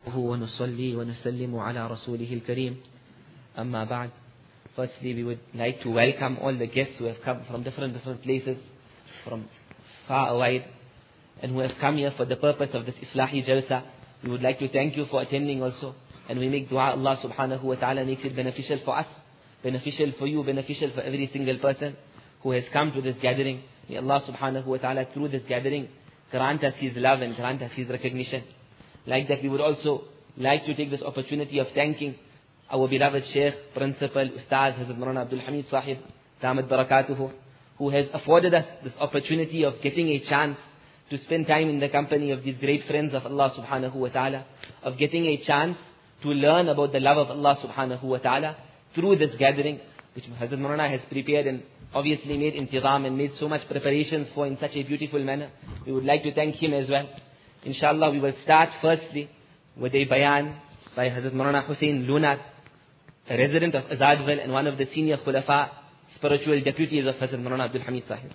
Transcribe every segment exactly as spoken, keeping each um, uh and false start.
ونصلي ونسلم على رسوله الكريم أما بعد. Firstly, we would like to welcome all the guests who have come from different different places, from far and wide, and who have come here for the purpose of this Islahi Jalsa. We would like to thank you for attending also, and we make dua Allah subhanahu wa ta'ala makes it beneficial for us, beneficial for you, beneficial for every single person who has come to this gathering. May Allah subhanahu wa ta'ala through this gathering grant us His love and grant us His recognition. Like that, we would also like to take this opportunity of thanking our beloved Shaykh, Principal, Ustaz, Hazrat Maulana Abdul Hamid Sahib, Damat Barakatuhu, who has afforded us this opportunity of getting a chance to spend time in the company of these great friends of Allah subhanahu wa ta'ala, of getting a chance to learn about the love of Allah subhanahu wa ta'ala through this gathering, which Hazrat Maulana has prepared and obviously made intizam and made so much preparations for in such a beautiful manner. We would like to thank him as well. Inshallah, we will start firstly with a bayan by Hazrat Maulana Hussain Lunat, a resident of Azadville and one of the senior khulafa, spiritual deputies of Hazrat Maulana Abdul Hamid Sahib.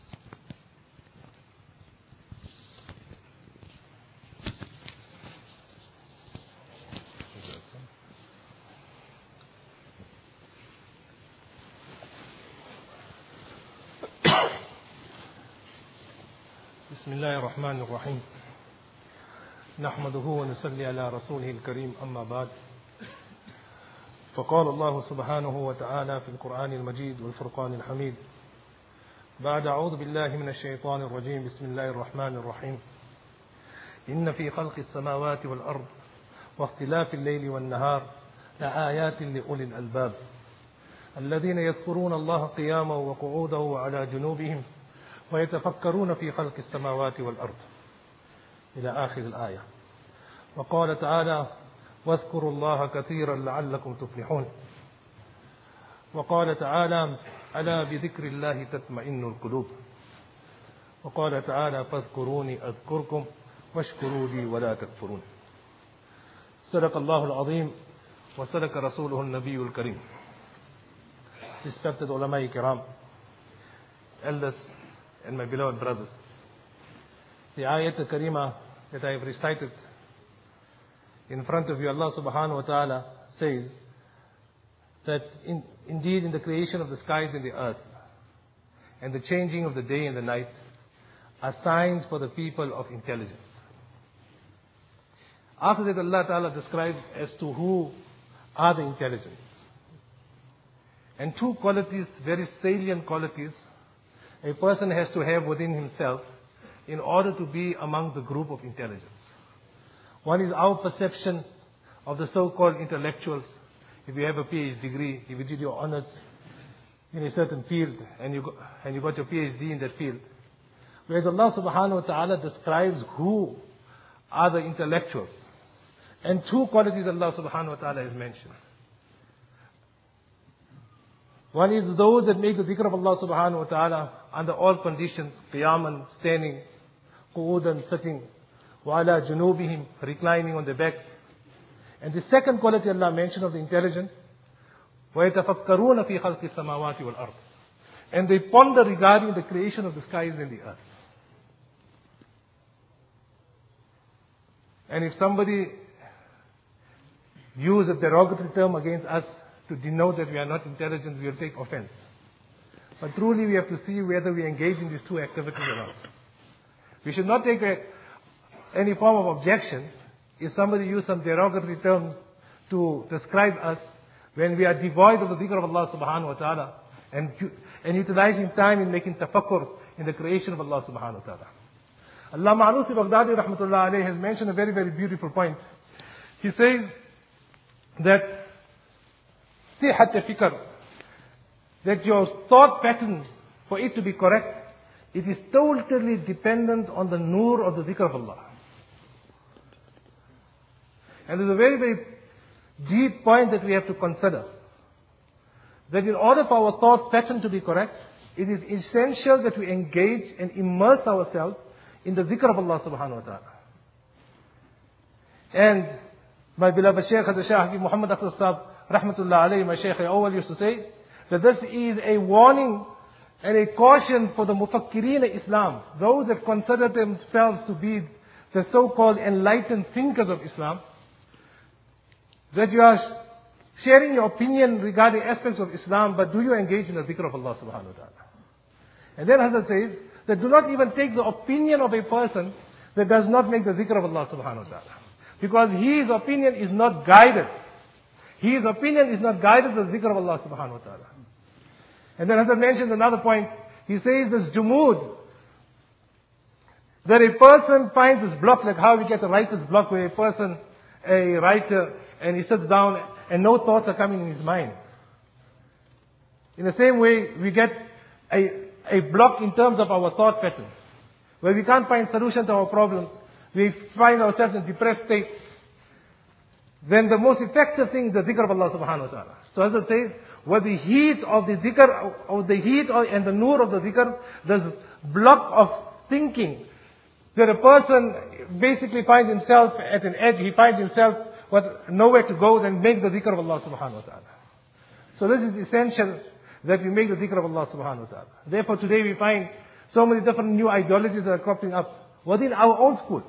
بسم الله الرحمن الرحيم نحمده ونصلي على رسوله الكريم أما بعد فقال الله سبحانه وتعالى في القرآن المجيد والفرقان الحميد بعد أعوذ بالله من الشيطان الرجيم بسم الله الرحمن الرحيم إن في خلق السماوات والأرض واختلاف الليل والنهار لآيات لأولي الألباب الذين يذكرون الله قياما وقعودا وعلى جنوبهم ويتفكرون في خلق السماوات والأرض إلى آخر الآية. وقال تعالى واذكروا الله كثيرا لعلكم تفلحون. وقال تعالى ألا بذكر الله تطمئن القلوب. وقال تعالى فاذكروني أذكركم واشكروا لي ولا تكفرون. صدق الله العظيم وصدق رسوله النبي الكريم. Respected ulama kiram, elders and my beloved brothers, the ayat al-karima that I have recited in front of you, Allah subhanahu wa ta'ala says that in, indeed in the creation of the skies and the earth and the changing of the day and the night are signs for the people of intelligence. After that, Allah ta'ala describes as to who are the intelligent. And two qualities, very salient qualities, a person has to have within himself in order to be among the group of intelligence. One is our perception of the so-called intellectuals. If you have a P H D degree, if you did your honors in a certain field and you, got, and you got your P H D in that field. Whereas Allah subhanahu wa ta'ala describes who are the intellectuals. And two qualities Allah subhanahu wa ta'ala has mentioned. One is those that make the dhikr of Allah subhanahu wa ta'ala under all conditions, qiyaman, standing, qu'udan, sitting, wa ala junubihim, reclining on their backs. And the second quality Allah mentioned of the intelligent, وَيَتَفَكَّرُونَ فِي خَلْقِ السَّمَاوَاتِ وَالْأَرْضِ. And they ponder regarding the creation of the skies and the earth. And if somebody use a derogatory term against us to denote that we are not intelligent, we will take offense. But truly we have to see whether we engage in these two activities or not. We should not take a, any form of objection if somebody use some derogatory term to describe us when we are devoid of the dhikr of Allah subhanahu wa ta'ala and, and utilizing time in making tafakkur in the creation of Allah subhanahu wa ta'ala. Allama Alusi Baghdadi rahmatullah alayhi has mentioned a very, very beautiful point. He says that sihat fikr, that your thought pattern, for it to be correct, it is totally dependent on the nur of the dhikr of Allah. And there's a very, very deep point that we have to consider. That in order for our thought pattern to be correct, it is essential that we engage and immerse ourselves in the dhikr of Allah subhanahu wa ta'ala. And my beloved Shaykh Hazrat Shah Hakim Muhammad Akhtar Sahib, rahmatullah alayhi, my Shaykh Awal used to say, that this is a warning and a caution for the mufakkireen Islam, those that consider themselves to be the so-called enlightened thinkers of Islam, that you are sharing your opinion regarding aspects of Islam, but do you engage in the dhikr of Allah subhanahu wa ta'ala? And then Hazrat says that do not even take the opinion of a person that does not make the dhikr of Allah subhanahu wa ta'ala. Because his opinion is not guided. His opinion is not guided to the dhikr of Allah subhanahu wa ta'ala. And then Hazrat mentioned another point. He says this jumud, that a person finds this block, like how we get a writer's block, where a person, a writer, and he sits down and no thoughts are coming in his mind. In the same way, we get a, a block in terms of our thought patterns, where we can't find solutions to our problems. We find ourselves in a depressed state. Then the most effective thing is the dhikr of Allah subhanahu wa ta'ala. So as it says, with the heat of the dhikr, of the heat and the nur of the dhikr, this block of thinking, that a person basically finds himself at an edge, he finds himself with nowhere to go, then make the dhikr of Allah subhanahu wa ta'ala. So this is essential, that we make the dhikr of Allah subhanahu wa ta'ala. Therefore today we find so many different new ideologies that are cropping up within our own school.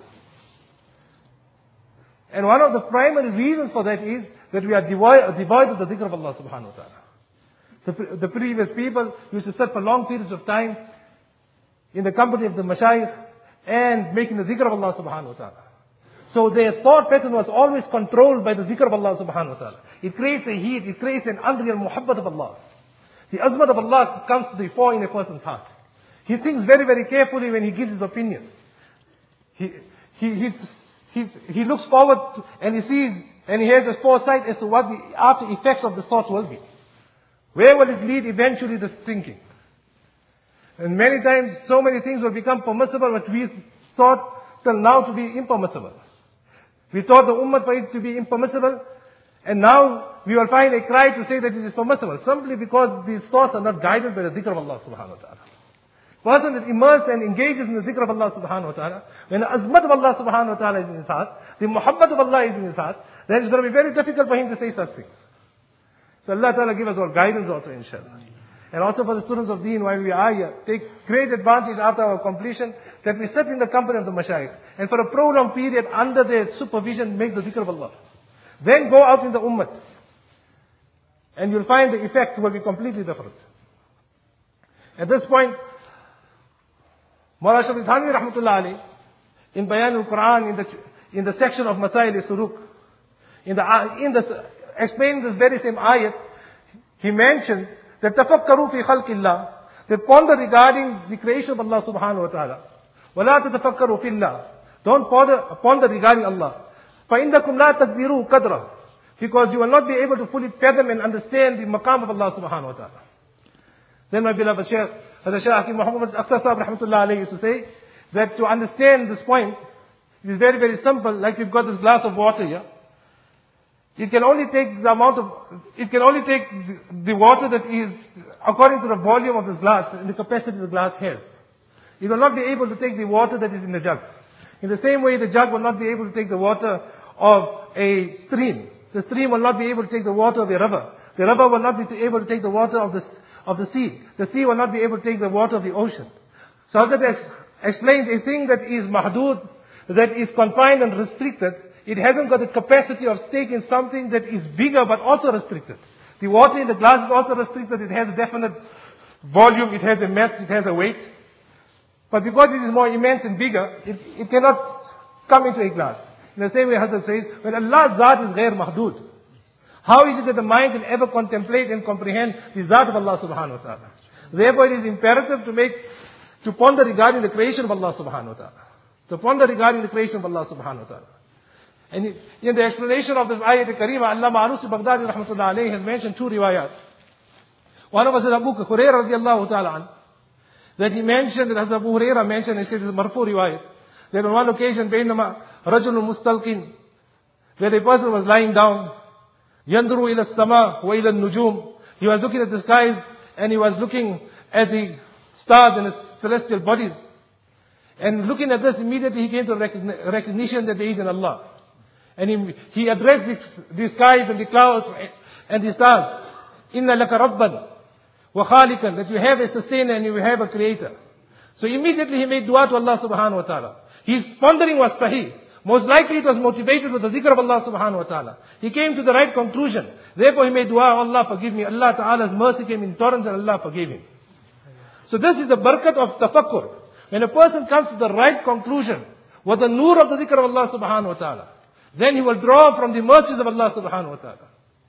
And one of the primary reasons for that is that we are devoid, devoid of the dhikr of Allah subhanahu wa ta'ala. The, the previous people used to sit for long periods of time in the company of the mashayikh and making the dhikr of Allah subhanahu wa ta'ala. So their thought pattern was always controlled by the dhikr of Allah subhanahu wa ta'ala. It creates a heat, it creates an unreal muhabbat of Allah. The azmat of Allah comes to the fore in a person's heart. He thinks very, very carefully when he gives his opinion. He, he, he, he, he looks forward to, and he sees and he has a foresight as to what the after effects of the thought will be. Where will it lead eventually, this thinking? And many times, so many things will become permissible, but we thought till now to be impermissible. We thought the ummah for it to be impermissible, and now we will find a cry to say that it is permissible, simply because these thoughts are not guided by the dhikr of Allah subhanahu wa ta'ala. Person that immersed and engages in the dhikr of Allah subhanahu wa ta'ala, when the azmat of Allah subhanahu wa ta'ala is in his heart, the muhabbat of Allah is in his heart, then it's going to be very difficult for him to say such things. So Allah ta'ala give us all guidance also, inshallah. And also for the students of deen, while we are here, take great advantage after our completion, that we sit in the company of the mashayikh, and for a prolonged period under their supervision, make the dhikr of Allah. Then go out in the ummah, and you'll find the effects will be completely different. At this point, Mawlana Ashraf Thanvi rahmatullah alayhi, in Bayan al-Quran, in the, in the section of Masail al-Suruk, in the, in the, explaining this very same ayat, he mentioned that tafakkaru fi khalqillah, that ponder regarding the creation of Allah subhanahu wa ta'ala. وَلَا تَتَفَكَّرُوا فِي اللَّهِ, don't ponder, ponder regarding Allah. فَإِنَّكُمْ لَا تَقْدِرُوا قَدْرًا, because you will not be able to fully fathom and understand the maqam of Allah subhanahu wa ta'ala. Then my beloved Shaykh, Hazrat Shaykh Hakim Muhammad Akhtar Sahib rahmatullah alayhi used to say that to understand this point, it is very, very simple. Like we've got this glass of water here. It can only take the amount of, it can only take the, the water that is according to the volume of this glass and the capacity the glass has. It will not be able to take the water that is in the jug. In the same way, the jug will not be able to take the water of a stream. The stream will not be able to take the water of a river. The river will not be able to take the water of the, of the sea. The sea will not be able to take the water of the ocean. So Hazrat explains a thing that is mahdud, that is confined and restricted. It hasn't got the capacity of taking something that is bigger but also restricted. The water in the glass is also restricted. It has a definite volume, it has a mass, it has a weight. But because it is more immense and bigger, it, it cannot come into a glass. In the same way Hazrat says, when Allah's Zat is ghair mahdud, how is it that the mind can ever contemplate and comprehend the Zat of Allah subhanahu wa ta'ala? Therefore it is imperative to make, to ponder regarding the creation of Allah subhanahu wa ta'ala. To ponder regarding the creation of Allah subhanahu wa ta'ala. And in the explanation of this ayat al-Karima, Allama Alusi Baghdadi rahmatullah alayhi has mentioned two riwayat. One of us is Abu Hurairah radiallahu ta'ala an, that he mentioned, that as Abu Hurairah mentioned, he said it's a marfu riwayat, that on one occasion, bainama rajulun mustalqin, that a person was lying down, yanduru ila as-sama wa ila an-nujum, he was looking at the skies and he was looking at the stars and the celestial bodies. And looking at this, immediately he came to recogni- recognition that there is an Allah. And he, he addressed the, the skies and the clouds and the stars. Inna laka rabban wa khalikan, that you have a sustainer and you have a creator. So immediately he made dua to Allah subhanahu wa ta'ala. His pondering was sahih. Most likely it was motivated with the dhikr of Allah subhanahu wa ta'ala. He came to the right conclusion. Therefore he made dua, Allah forgive me. Allah ta'ala's mercy came in torrents and Allah forgave him. So this is the barakat of tafakkur. When a person comes to the right conclusion with the nur of the dhikr of Allah subhanahu wa ta'ala, then he will draw from the mercies of Allah subhanahu wa ta'ala.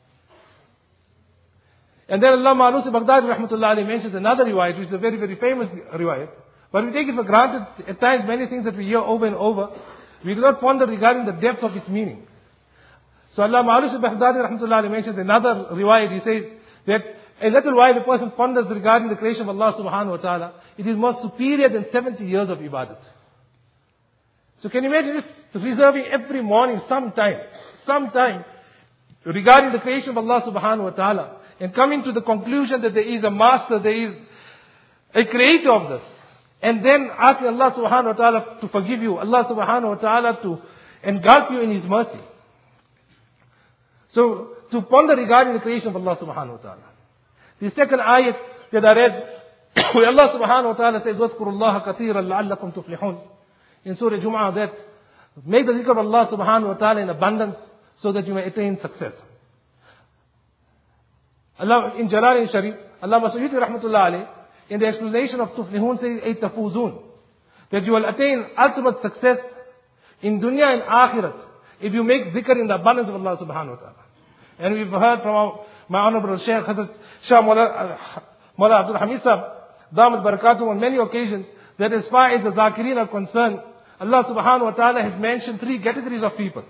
And then Allama Alusi Baghdadi rahmatullah alayhi mentions another riwayat, which is a very, very famous riwayat. But we take it for granted, at times many things that we hear over and over, we do not ponder regarding the depth of its meaning. So Allama Alusi Baghdadi rahmatullah alayhi mentions another riwayat. He says that a little while a person ponders regarding the creation of Allah subhanahu wa ta'ala, it is more superior than seventy years of ibadat. So can you imagine just reserving every morning some time, some time regarding the creation of Allah subhanahu wa ta'ala, and coming to the conclusion that there is a master, there is a creator of this. And then asking Allah subhanahu wa ta'ala to forgive you, Allah subhanahu wa ta'ala to engulf you in His mercy. So, to ponder regarding the creation of Allah subhanahu wa ta'ala. The second ayat that I read, where Allah subhanahu wa ta'ala says, وَاذْكُرُوا اللَّهَ كَثِيرًا لَعَلَّكُمْ تُفْلِحُونَ. In Surah Jum'ah, that make the dhikr of Allah subhanahu wa ta'ala in abundance so that you may attain success. Allah, in Jalal Sharif, Allah Masuyuti rahmatullah alayhi, in the explanation of Tuflihun says, ay tafuzun, that you will attain ultimate success in dunya and akhirat if you make dhikr in the abundance of Allah subhanahu wa ta'ala. And we've heard from our, my honorable Shaykh Hazrat Shah Mawla, Mawla Abdul Hamid Sahib, Damat Barakatuh, on many occasions, that as far as the Zakirin are concerned, Allah subhanahu wa ta'ala has mentioned three categories of people.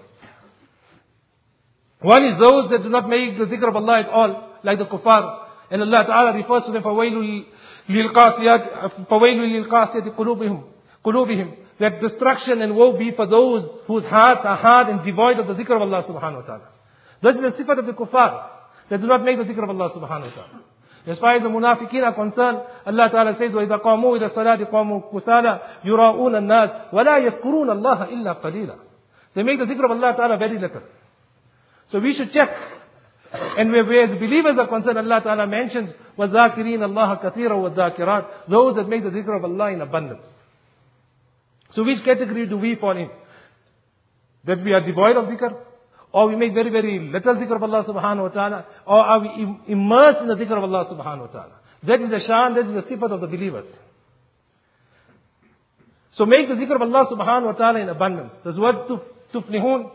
One is those that do not make the dhikr of Allah at all, like the kuffar. And Allah Ta'ala refers to them, فَوَيْلُ لِلْقَاسِيَاتِ فَوَيْلُ لِلْقَاسِيَاتِ قُلُوبِهِمْ قُلُوبِهِمْ. That destruction and woe be for those whose hearts are hard and devoid of the dhikr of Allah subhanahu wa ta'ala. This is the sifat of the kuffar, that do not make the dhikr of Allah subhanahu wa ta'ala. As far as the munafiqeen are concerned, Allah Ta'ala says, وَإِذَا قَامُوا إِلَى الصَّلَاةِ قَامُوا كُسَالَى يُرَاءُونَ النَّاسِ وَلَا يَذْكُرُونَ اللَّهَ إِلَّا قَلِيلًا. They make the dhikr of Allah Ta'ala very little. So we should check. And where as believers are concerned, Allah Ta'ala mentions, وَالذَّاكِرِينَ اللَّهَ كَثِيرًا وَالذَّاكِرَاتِ, those that make the dhikr of Allah in abundance. So which category do we fall in? That we are devoid of dhikr? Or we make very, very little dhikr of Allah subhanahu wa ta'ala? Or are we immersed in the dhikr of Allah subhanahu wa ta'ala? That is the shan, that is the sifat of the believers. So make the dhikr of Allah subhanahu wa ta'ala in abundance. This word tuflihun,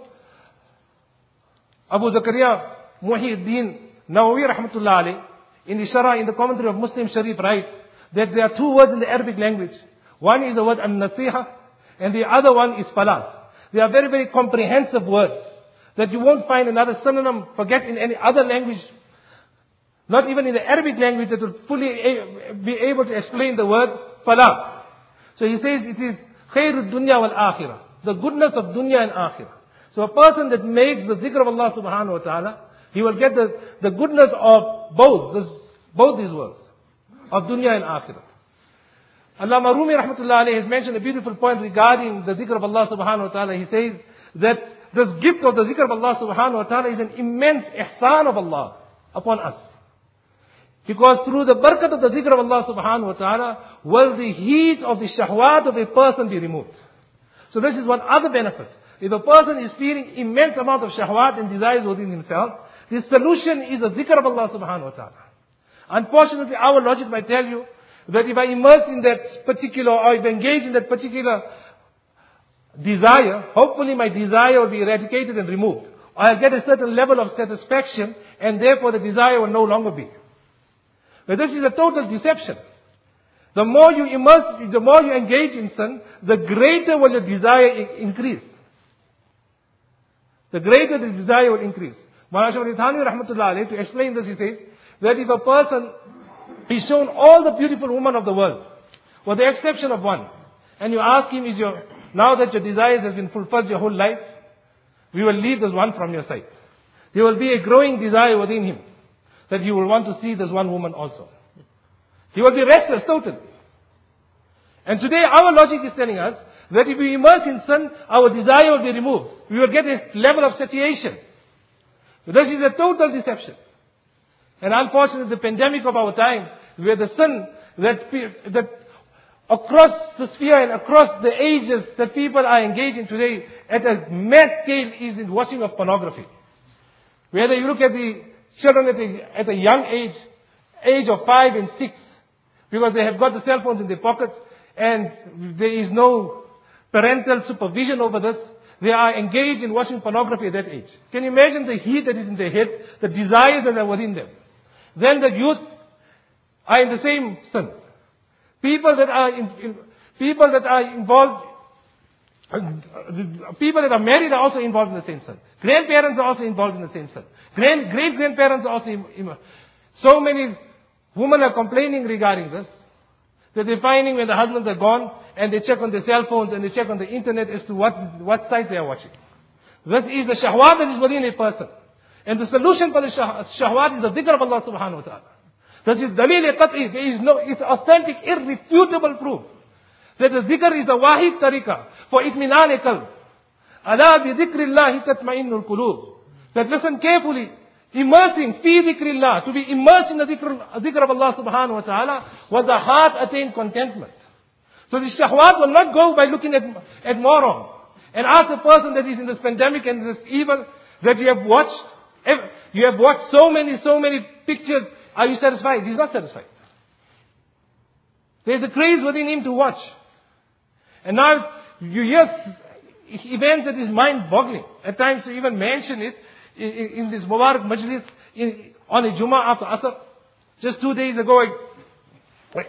Abu Zakaria Muhyiddin Nawawi rahmatullah alayh, in the Shara, in the commentary of Muslim Sharif, writes that there are two words in the Arabic language. One is the word an-nasiha, and the other one is falah. They are very, very comprehensive words that you won't find another synonym for get in any other language, not even in the Arabic language, that will fully be able to explain the word falah. So he says it is khairud dunya wal akhirah, the goodness of dunya and akhirah. So a person that makes the dhikr of Allah subhanahu wa ta'ala, he will get the, the goodness of both, this, both these worlds, of dunya and akhirah. Allama Rumi rahmatullah alayhi has mentioned a beautiful point regarding the dhikr of Allah subhanahu wa ta'ala. He says that this gift of the dhikr of Allah subhanahu wa ta'ala is an immense ihsan of Allah upon us. Because through the barakat of the dhikr of Allah subhanahu wa ta'ala will the heat of the shahwat of a person be removed. So this is one other benefit. If a person is feeling immense amount of shahwat and desires within himself, the solution is the dhikr of Allah subhanahu wa ta'ala. Unfortunately, our logic might tell you that if I immerse in that particular, or if I engage in that particular desire, hopefully my desire will be eradicated and removed. Or I'll get a certain level of satisfaction, and therefore the desire will no longer be. But this is a total deception. The more you immerse, the more you engage in sin, the greater will your desire increase. The greater the desire will increase. Maulana Shah Thani rahmatullah alayhi, to explain this, he says, that if a person is shown all the beautiful women of the world, with the exception of one, and you ask him, is your, now that your desires have been fulfilled your whole life, we will leave this one from your sight. There will be a growing desire within him, that he will want to see this one woman also. He will be restless totally. And today our logic is telling us that if we immerse in sin, our desire will be removed. We will get a level of satiation. This is a total deception. And unfortunately, the pandemic of our time, where the sin that, that across the sphere and across the ages that people are engaged in today at a mass scale is in watching of pornography. Whether you look at the children at a, at a young age, age of five and six, because they have got the cell phones in their pockets and there is no parental supervision over this, they are engaged in watching pornography at that age. Can you imagine the heat that is in their head, the desires that are within them? Then the youth are in the same sin. People that are in, in, people that are involved, uh, people that are married are also involved in the same sin. Grandparents are also involved in the same sin. Grand, great grandparents are also involved. So many women are complaining regarding this, that they're finding when the husbands are gone and they check on their cell phones and they check on the internet as to what, what site they are watching. This is the shahwat that is within a person. And the solution for the shah, shahwat is the dhikr of Allah subhanahu wa ta'ala. That is dalil qat'i. There is no, it's authentic, irrefutable proof that the dhikr is the wahid tariqah for itminan qalb. Ala bi dhikrillahi tatma'innul qulub. That listen carefully. Immersing, fi dhikrillah, to be immersed in the dhikr, dhikr of Allah subhanahu wa ta'ala, was the heart attain contentment. So the shahwat will not go by looking at, at moron. And ask a person that is in this pandemic and this evil, that you have watched, you have watched so many, so many pictures, are you satisfied? He's not satisfied. There's a craze within him to watch. And now, you hear events that is mind-boggling. At times to even mention it, In, in this Mubarak Majlis, in, on a Jummah after Asr. Just two days ago, I,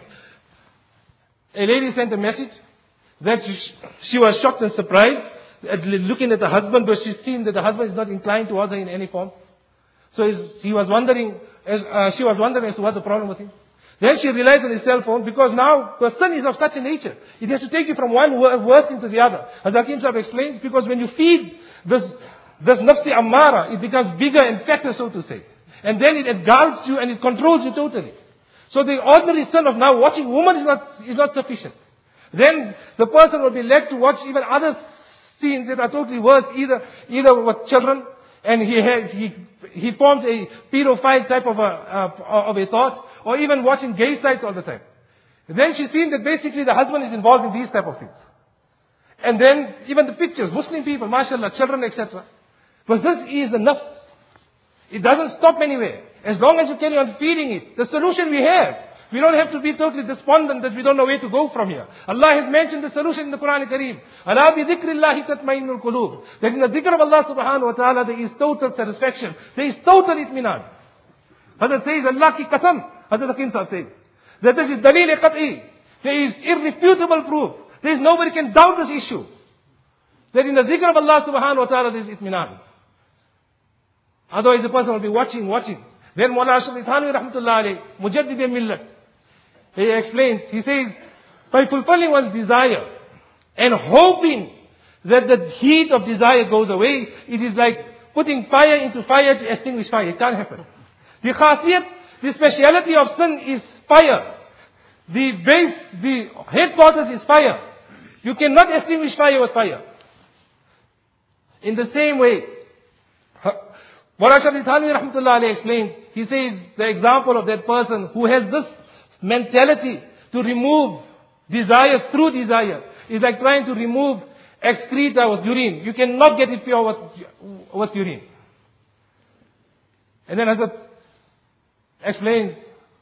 a lady sent a message that she, she was shocked and surprised at looking at the husband, but she's seen that the husband is not inclined towards her in any form. So he was wondering, as, uh, she was wondering as to what the problem with him. Then she realized on his cell phone, because now the sin is of such a nature, it has to take you from one worse into the other. As Hakim Sahib explains, because when you feed this This nafsi ammara, it becomes bigger and fatter, so to say. And then it engulfs you and it controls you totally. So the ordinary sin of now watching women is not, is not sufficient. Then the person will be led to watch even other scenes that are totally worse, either, either with children, and he has, he, he forms a pedophile type of a, uh, of a thought, or even watching gay sites all the time. And then she's seen that basically the husband is involved in these type of things. And then even the pictures, Muslim people, mashallah, children, et cetera. Because this is the nafs. It doesn't stop anywhere. As long as you carry on feeding it, the solution we have. We don't have to be totally despondent that we don't know where to go from here. Allah has mentioned the solution in the Quran Kareem. Ala bi dhikrillahi tatma'innul qulub. That in the dhikr of Allah subhanahu wa ta'ala there is total satisfaction. There is total itminan. Hazrat says, Allah ki qasam. Hazrat Hakim Sahib says. That this is dalil qat'i. There is irrefutable proof. There is nobody can doubt this issue. That in the dhikr of Allah subhanahu wa ta'ala there is itminan. Otherwise the person will be watching, watching. Then Mawlana Ashraf Ali Thanwi rahmatullah alayh, Mujaddid Millat, he explains, he says, by fulfilling one's desire and hoping that the heat of desire goes away, it is like putting fire into fire to extinguish fire. It can't happen. The khasiyat, the speciality of sin is fire. The base, the headquarters is fire. You cannot extinguish fire with fire. In the same way, Mawlana Ashraf Ali Thanwi rahmatullah alayh explains, he says the example of that person who has this mentality to remove desire through desire is like trying to remove excreta with urine. You cannot get it pure with, with urine. And then Hazrat explains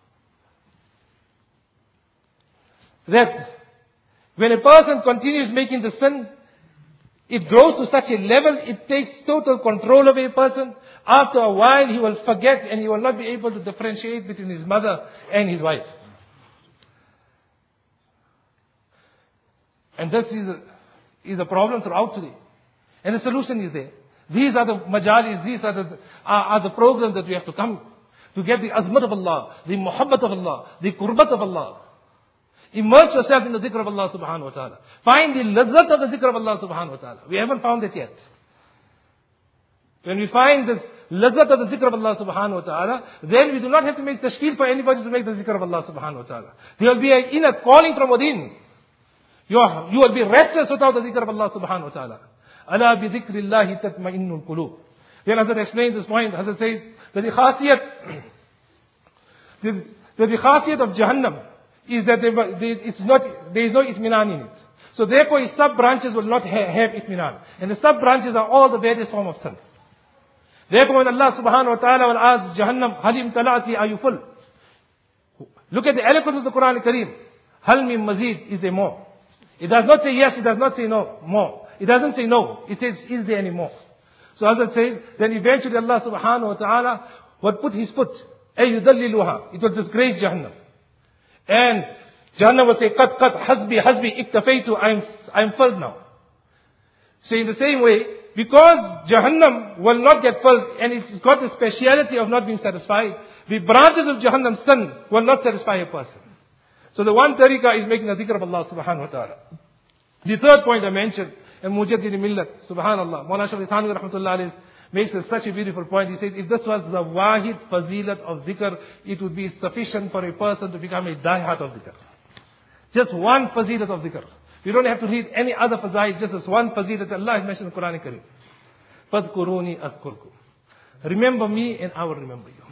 that when a person continues making the sin, it grows to such a level, it takes total control of a person. After a while, he will forget and he will not be able to differentiate between his mother and his wife. And this is a, is a problem throughout today. And the solution is there. These are the majalis, these are the, are, are the programs that we have to come to get the azmat of Allah, the muhabbat of Allah, the qurbat of Allah. Immerse yourself in the dhikr of Allah subhanahu wa ta'ala. Find the lazzat of the dhikr of Allah subhanahu wa ta'ala. We haven't found it yet. When we find this lazzat of the dhikr of Allah subhanahu wa ta'ala, then we do not have to make tashkil for anybody to make the dhikr of Allah subhanahu wa ta'ala. There will be an inner calling from within. You, are, you will be restless without the dhikr of Allah subhanahu wa ta'ala. Ala bi dhikrillahi tatma'innul qulub. Then Hazrat explains this point. Hazrat says that the khasiyat, the, that the khasiyat of Jahannam is that they, they, it's not, there is no itminan in it. So therefore its sub-branches will not ha- have itminan. And the sub-branches are all the various forms of sin. Therefore when Allah subhanahu wa ta'ala will ask Jahannam, Halim talati, are you full? Look at the eloquence of the Quran al-Kareem. Hal min mazid, is there more? It does not say yes, it does not say no, more. It doesn't say no, it says, is there any more? So as it says, then eventually Allah subhanahu wa ta'ala would put his foot, ay yudalliluha, it will disgrace Jahannam. And Jahannam would say, qat qat hasbi hasbi iktafaytu, I'm, I'm filled now. So in the same way, because Jahannam will not get filled and it's got the speciality of not being satisfied, the branches of Jahannam's sin will not satisfy a person. So the one tariqah is making the dhikr of Allah subhanahu wa ta'ala. The third point I mentioned, and Mujaddid Millat, subhanallah, Mawlana Shaykh Thani rahmatullah alayhi makes a, such a beautiful point. He said, if this was the wahid fazilat of dhikr, it would be sufficient for a person to become a diehard of dhikr. Just one fazilat of dhikr. You don't have to read any other fazail, just this one fazilat that Allah has mentioned in the Quran Kareem. Fadhkuruni adhkurkum. Remember me and I will remember you.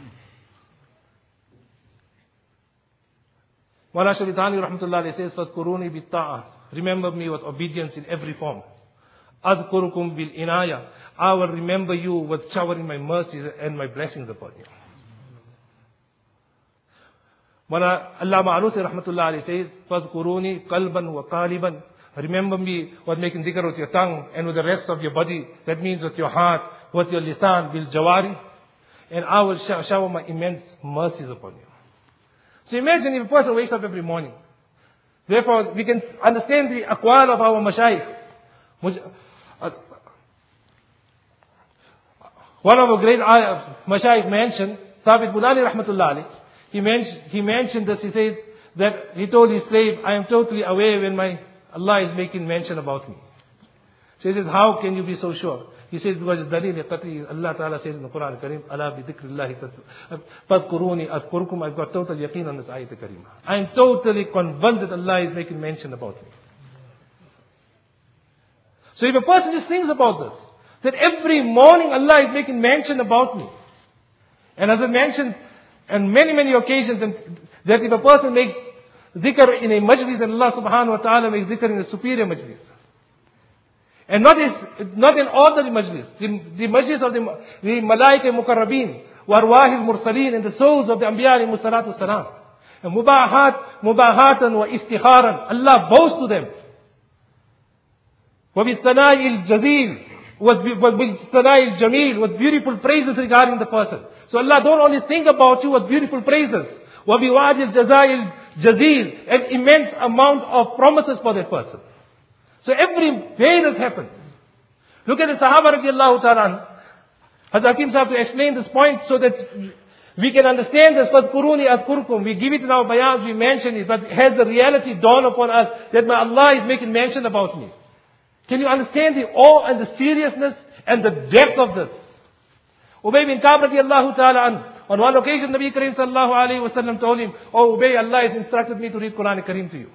Mawlana Shaykh Thani rahmatullah alayhi says, Fadhkuruni bitta'ah. Remember me with obedience in every form. Adhkurukum bil inaya. I will remember you with showering my mercies and my blessings upon you. Mawlana Allama Alusi rahmatullah alayhi says, Fadhkuruni qalban wa qaliban. Remember me with making dhikr with your tongue and with the rest of your body. That means with your heart, with your lisan, bil jawari. And I will shower my immense mercies upon you. So imagine if a person wakes up every morning. Therefore, we can understand the aqwal of our mashayikh. One of our great mashayikh mentioned, Thabit Bunani rahmatullah alayhi, he mentioned, he mentioned this, he says that he told his slave, I am totally aware when my Allah is making mention about me. So he says, how can you be so sure? He says, because it's dalil qat'i. Allah Ta'ala says in the Quran Kareem, Allah bi dhikrillahi fadhkuruni adhkurukum. I've got total yaqeen on this ayat Kareemah. I am totally convinced that Allah is making mention about me. So if a person just thinks about this, that every morning Allah is making mention about me. And as I mentioned on many, many occasions, and that if a person makes dhikr in a majlis, then Allah subhanahu wa ta'ala makes dhikr in a superior majlis. And not is not in ordinary majlis. The, the majlis of the, the malaika mukarrabeen, warwahil mursaleen, and the souls of the anbiya alayhi salatu salam. And mubahat, mubahatan wa iftikharan. Allah boasts to them. وَبِالثَّنَاءِ الْجَزِيلِ وَبِالثَّنَاءِ الْجَمِيلِ, with beautiful praises regarding the person. So Allah don't only think about you with beautiful praises. وَبِوَعْدِ الْجَزَاءِ الْجَزِيلِ, an immense amount of promises for that person. So every day this happens. Look at the Sahaba radiallahu ta'ala. Hazrat Hakim Sahib to explain this point so that we can understand this. فَذْكُرُونِ أَذْكُرْكُمْ. We give it in our bayans, we mention it, but has the reality dawned upon us that my Allah is making mention about me? Can you understand the awe and the seriousness and the depth of this? Ubay bin Ka'b radiallahu ta'ala an. On one occasion, Nabi Kareem sallallahu alayhi wa sallam told him, oh Ubay, Allah has instructed me to read Quran Kareem to you.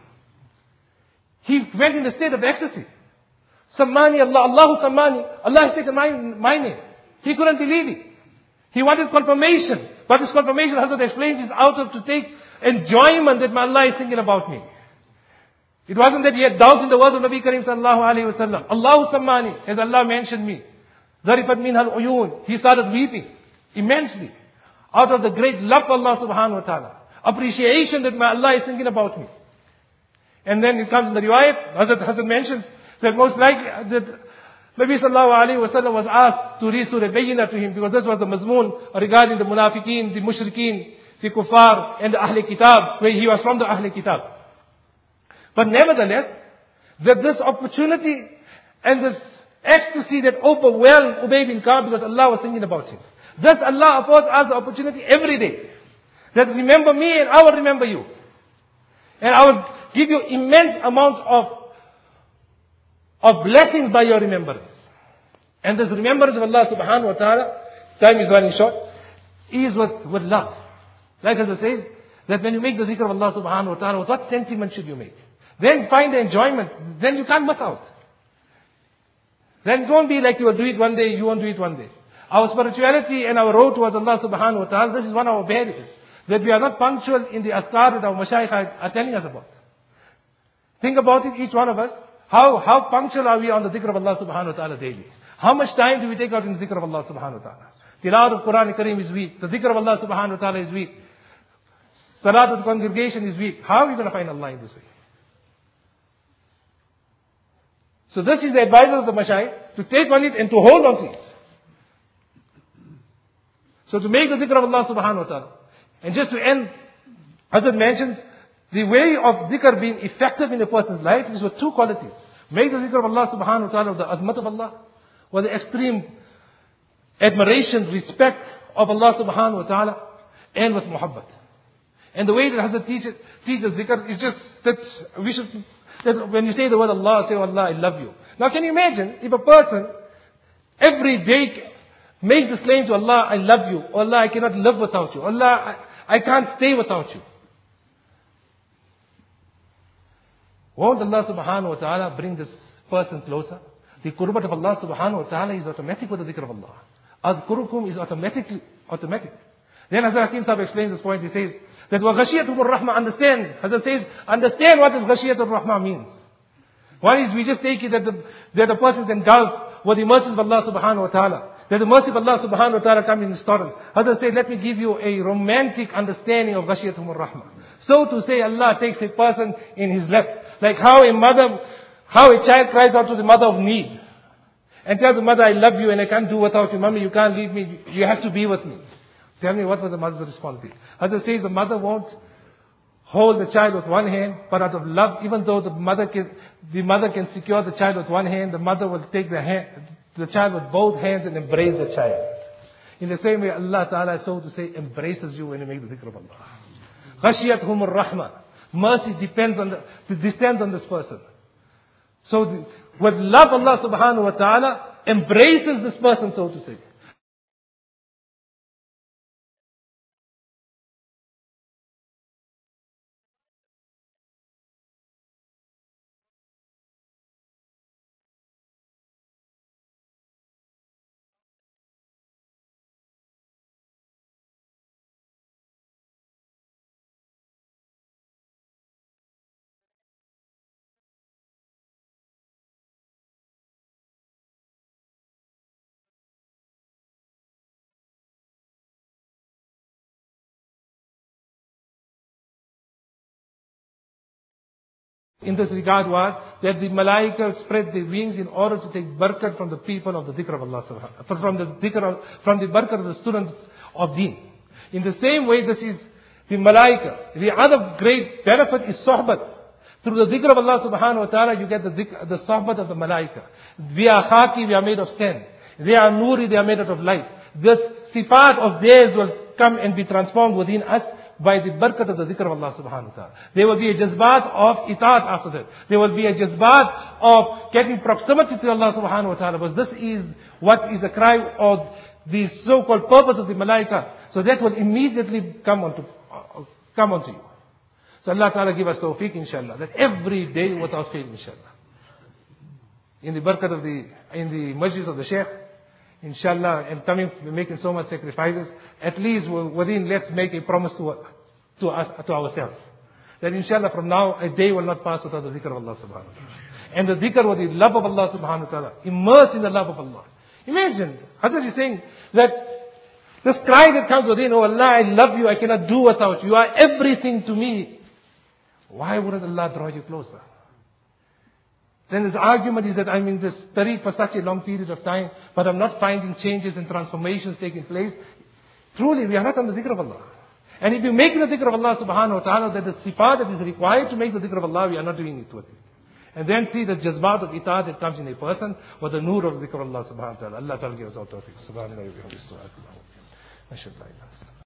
He went in a state of ecstasy. Sammani Allah, Allahu Sammani. Allah has taken my, my name. He couldn't believe it. He wanted confirmation. But this confirmation, Hazrat explains, is out of to take enjoyment that my Allah is thinking about me. It wasn't that he had doubts in the words of Nabi Kareem sallallahu alayhi wa sallam. Allahu Sammani, as Allah mentioned me. Zarifat min hal uyun. He started weeping immensely. Out of the great love of Allah subhanahu wa ta'ala. Appreciation that my Allah is thinking about me. And then it comes in the riwayat, Hazrat Hassan mentions that most likely that Nabi sallallahu alayhi wa sallam was asked to read Surah Bayyinah to him, because this was the mazmoon regarding the munafiqeen, the mushrikeen, the kuffar, and the Ahl Kitab, where he was from the Ahl Kitab. But nevertheless, that this opportunity and this ecstasy that overwhelmed Ubay bin Ka'b, because Allah was thinking about him. Thus Allah affords us the opportunity every day. That remember me and I will remember you. And I will give you immense amounts of, of blessings by your remembrance. And this remembrance of Allah subhanahu wa ta'ala, time is running short, is with, with love. Like as it says, that when you make the zikr of Allah subhanahu wa ta'ala, with what sentiment should you make? Then find the enjoyment. Then you can't miss out. Then it won't be like you will do it one day, you won't do it one day. Our spirituality and our road towards Allah subhanahu wa ta'ala, this is one of our barriers. that we are not punctual in the azkar that our mashayikh are, are telling us about. Think about it, each one of us. How, how punctual are we on the dhikr of Allah subhanahu wa ta'ala daily? How much time do we take out in the dhikr of Allah subhanahu wa ta'ala? Tilawat of Quran Kareem is weak. The dhikr of Allah subhanahu wa ta'ala is weak. Salat of the congregation is weak. How are we going to find Allah in this way? So this is the advice of the mashayikh, to take on it and to hold on to it. So to make the dhikr of Allah subhanahu wa ta'ala. And just to end, Hazrat mentions, the way of dhikr being effective in a person's life is with two qualities. Make the dhikr of Allah subhanahu wa ta'ala, of the azmat of Allah, or the extreme admiration, respect of Allah subhanahu wa ta'ala, and with muhabbat. And the way that Hazrat teaches, teaches dhikr is just that we should, that when you say the word Allah, say, oh Allah, I love you. Now can you imagine if a person every day makes this claim to Allah, I love you. Allah, I cannot live without you. Allah, I, I can't stay without you. Won't Allah subhanahu wa ta'ala bring this person closer? The qurbat of Allah subhanahu wa ta'ala is automatic with the dhikr of Allah. Adhkurukum is automatically, automatic. Then Hazrat Hakim Sahib explains this point. He says that وَغَشِيَتُمُ الرَّحْمَةِ, understand. Hazrat says, understand what this Ghashiyatul Rahmah means. One is we just take it that the, that the person is engulfed with the mercy of Allah subhanahu wa ta'ala. That the mercy of Allah subhanahu wa ta'ala comes in his torrents. Hazrat says, let me give you a romantic understanding of Ghashiyatul Rahmah. So to say, Allah takes a person in his lap. Like how a mother, how a child cries out to the mother of need. And tells the mother, I love you and I can't do without you. Mommy, you can't leave me. You have to be with me. Tell me, what was the mother's response be? Hazrat says, the mother won't hold the child with one hand, but out of love, even though the mother can, the mother can secure the child with one hand, the mother will take the hand, the child with both hands and embrace the child. In the same way, Allah Ta'ala, so to say, embraces you when you make the dhikr of Allah. Ghashiyatuhum ar-rahmah. Mercy depends on the, descends on this person. So the, with love, Allah Subhanahu wa Ta'ala embraces this person, so to say. In this regard was that the malaika spread their wings in order to take barakat from the people of the dhikr of Allah subhanahu wa ta'ala, from the dhikr of, from the barakat of the students of deen. In the same way, this is the malaika. The other great benefit is sohbat. Through the dhikr of Allah subhanahu wa ta'ala, you get the dhikr, the sohbat of the malaika. We are khaki, we are made of sand. They are nuri, they are made out of light. This sifat of theirs will come and be transformed within us by the barakat of the dhikr of Allah subhanahu wa ta'ala. There will be a jazbat of itaat after that. There will be a jazbat of getting proximity to Allah subhanahu wa ta'ala. Because this is what is the cry of the so-called purpose of the malaika. So that will immediately come onto, uh, come onto you. So Allah ta'ala give us tawfiq, inshallah, that every day without fail, inshallah. In the barakat of the, in the masjid of the Shaykh, inshallah, and coming, making so much sacrifices, at least within, let's make a promise to, to us, to ourselves. That inshallah from now, a day will not pass without the dhikr of Allah subhanahu wa ta'ala. And the dhikr with the love of Allah subhanahu wa ta'ala. Immersed in the love of Allah. Imagine, Hazrat is saying that this cry that comes within, oh Allah, I love you, I cannot do without you. You are everything to me. Why wouldn't Allah draw you closer? Then his argument is that I'm in this tariq for such a long period of time, but I'm not finding changes and transformations taking place. Truly, we are not on the dhikr of Allah. And if you make the dhikr of Allah subhanahu wa ta'ala, that the sifat that is required to make the dhikr of Allah, we are not doing it with it. And then see the jazbat of itaat that comes in a person, with the nur of the dhikr of Allah subhanahu wa ta'ala. Allah ta'ala give us all tawfiq. Subhanallah wa bihamdihi.